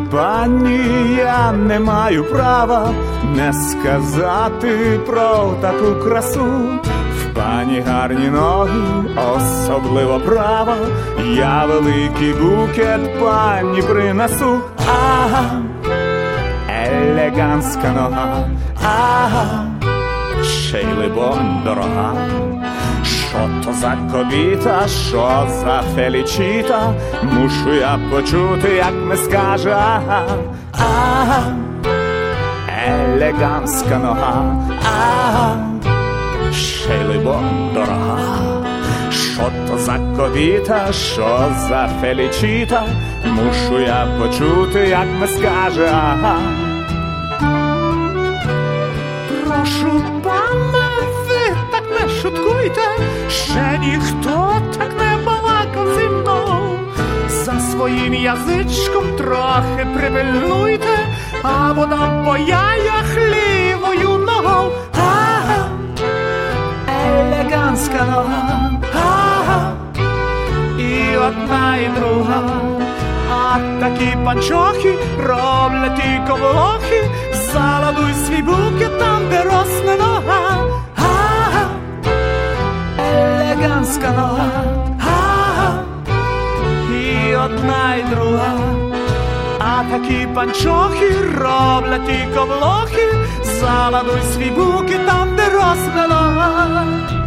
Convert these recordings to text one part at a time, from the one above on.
пані, я не маю права не сказати про таку красу. В пані гарні ноги, особливо права, я великий букет пані принесу. Ага, елегантська нога, ага, ще й либонь дорога. Що то за кобіта, що за Фелічіта, мушу я почути, як ми скаже. Ага, ага, елегантська нога, ага, ще й либонь дорога. Що то за кобіта, що за Фелічіта, мушу я почути, як ми скаже. Ага. Прошу пана, ви так не шуткуйте, ще ніхто так не балакав зі мною. За своїм язичком трохи припильнуйте, або дам по яях лівою ногою. Ага, елегантська нога, ага, і одна, і друга. А такі панчохи роблять тільки влохи. Заладуй свій букет там, де росне нога. Ага, елегантська нога, ага, і одна, і друга. А такі панчохи роблять тільки влохи. Заладуй свій букет там, де росне нога.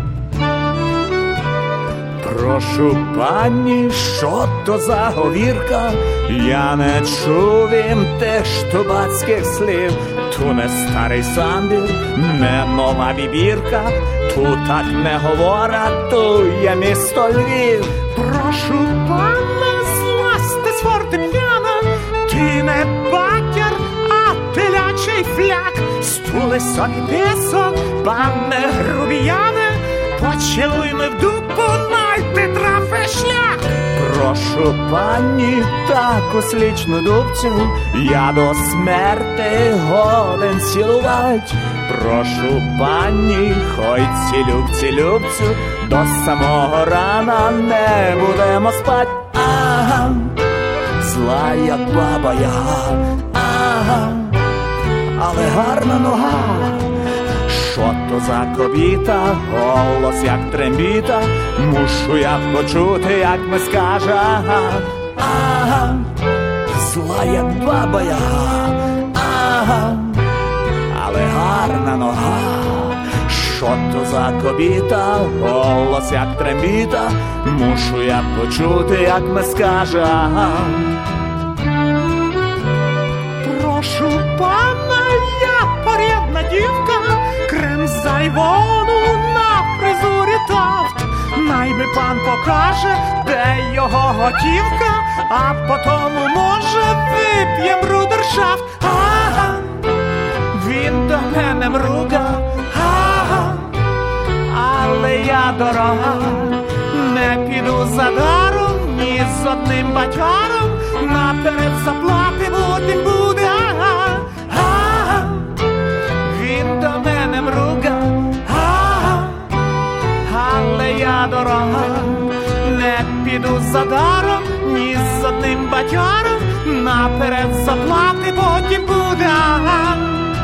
прошу пані, що то за говірка? Я не чув їм тих штубацьких слів. Ту не старий самбір, не нова бібірка. Тут так не говорять, ту є місто Львів. Прошу пана, злазьте з фортепіано. Ти не батяр, а телячий фляк. Стули собі пісок, пане грубіяне. Поцілуй ми в дупу, най підтрафи шлях. Прошу пані, таку слічну дубцю я до смерти годен цілувать. Прошу пані, хой цілюбцю, до самого рана не будемо спать. Ага, зла як баба Яга, ага, але гарна нога. Що то за кобіта, голос як трембіта, мушу я почути, як ми скаже. Ага, ага, зла як баба Яга, ага, але гарна нога. Що то за кобіта, голос як трембіта, мушу я почути, як ми скаже. Ага. Прошу пана, я порядна дівка, крем з айвону на фризурі тафт. Най би пан покаже, де його готівка, а потому, може, вип'єм брудершафт. Ага, він до мене мруга, ага, але я дорога, не піду за даром, ні з одним батяром, наперед заплати потім буде. Ага, ага, він до мене мруга, ага, але я дорога, не піду за даром, ні з одним батяром, наперед заплати потім буде. Ага.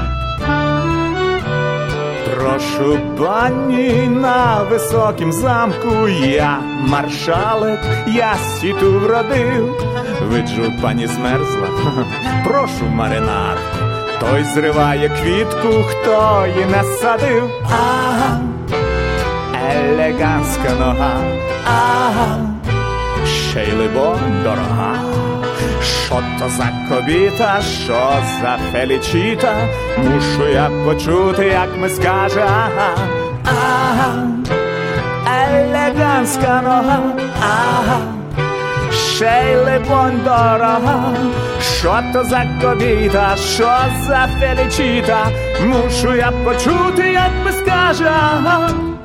Прошу пані, на високім замку я маршалик, я сіту вродив. Виджу, пані змерзла, прошу маринар, той зриває квітку, хто її не садив. Ага, елегантська нога, ага, ще й либонь дорога. Що то за кобіта, що за Фелічіта, мушу я почути, як ми скаже. Ага, ага, елегантська нога, ага, ще й либонь дорога. Що то за кобіта, що за Фелічіта, мушу я почути, як ми скаже. Ага.